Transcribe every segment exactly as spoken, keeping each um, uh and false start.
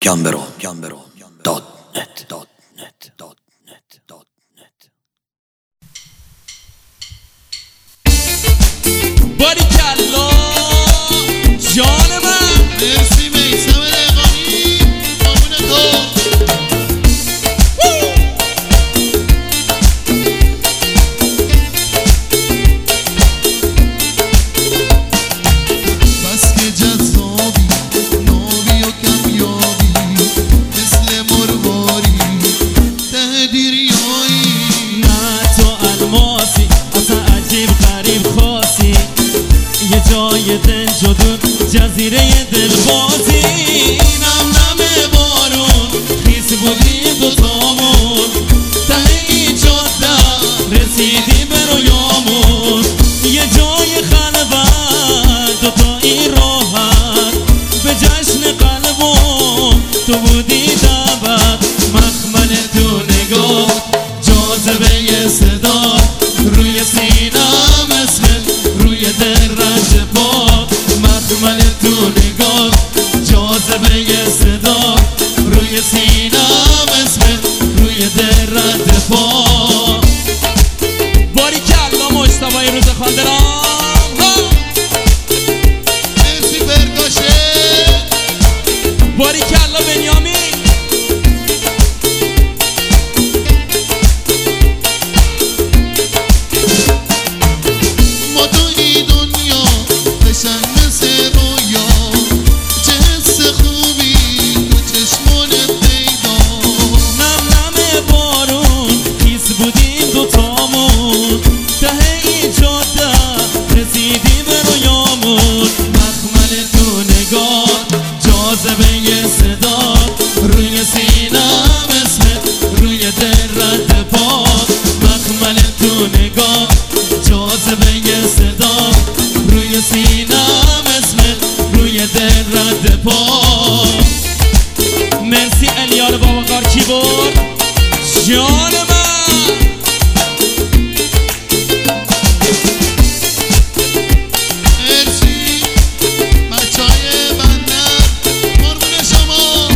گامبرو گامبرو دات نت دات نت دات نت دات نت. باریکلا جان من، مرسی میثم رقایی، قربون تو. بس که جذابی، نابی و کمیابی، مثل مرواری ته دیریایی. نه تو الماسی، اصلا عجیب غریب خاصی، یه جای دنج و دون جزیره دلبازی. نم نم بارون خیس بودی دوتامون، ته این جاده رسیدی به رویامون. یه جای خلوت دوتا این راحت، به جشن قلبون تو بودی دعوت. مخمل تو نگاه، جاذبه صدا، روی سینم اسمت، روی درج پا. مخمل تو نگاه، جاذبه صدا، روی سینم اسمت، روی درج پا. باریکلا مجتبی روز خاندران، مرسی برگاشه. باریکلا بنیامین. ما تو این دنیا قشنگ مثل رویا، چه حس خوبی تو چشمانت پیدا. نم نم بارون خیس بودیم دوتامون، ته این جاده رسیدیم به رویامون. مخمل تو نگاه، جاذبه صدا، روی سینم اسمت، روی درد پا. مخمل تو نگاه، جاذبه صدا، روی سینم اسمت، روی درد پا. مرسی الیار بابا کار کیبورد جان من. مرسی بچه های بندر، قربون شما.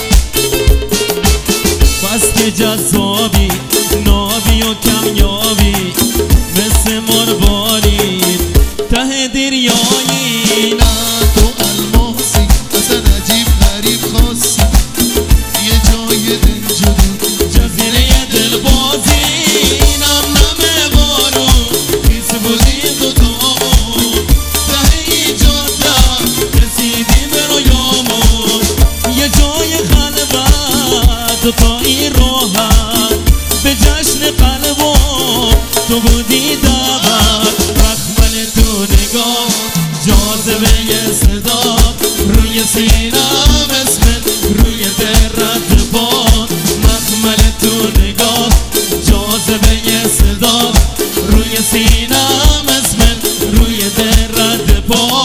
بس که جذابی، نابی و کمیابی، مثل مرباری ته دریایی. نه تو الماسی، اصلا عجیب غریب خاصی، یه جای دنج و دون جزیره دلبازی. نم نم بارون خیس بودیم دوتامون، ته این جاده رسیدیم به رویامون. یه جای خلوت دوتا این راحت، به جشن قلبون تو بودی دعوت. مخمل تو نگاه، جاذبه صدا، روی سینم اسمت، روی درد پا. مخمل تو نگاه، جاذبه صدا، روی سینم اسمت، روی درد پا.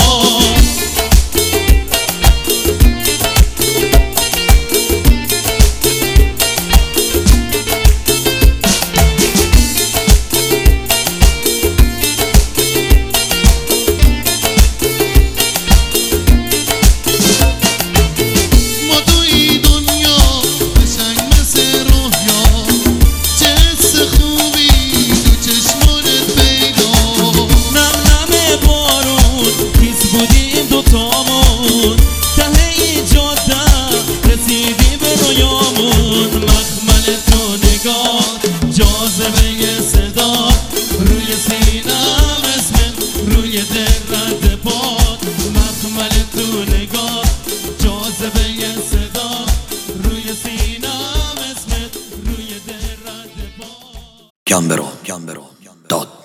ما تو این دنیا قشنگ مثل رویا، چه حس خوبی تو چشمانت پیدا. نم نم بارون خیس بودیم دوتامون، ته این جاده رسیدیم به رویامون. مخمل تو نگاه، جاذبه صدا، روی سینم اسمت، روی درد پا. مخمل تو نگاه، جاذبه صدا، روی سینم اسمت، روی درد پا. گامبرو گامبرو دات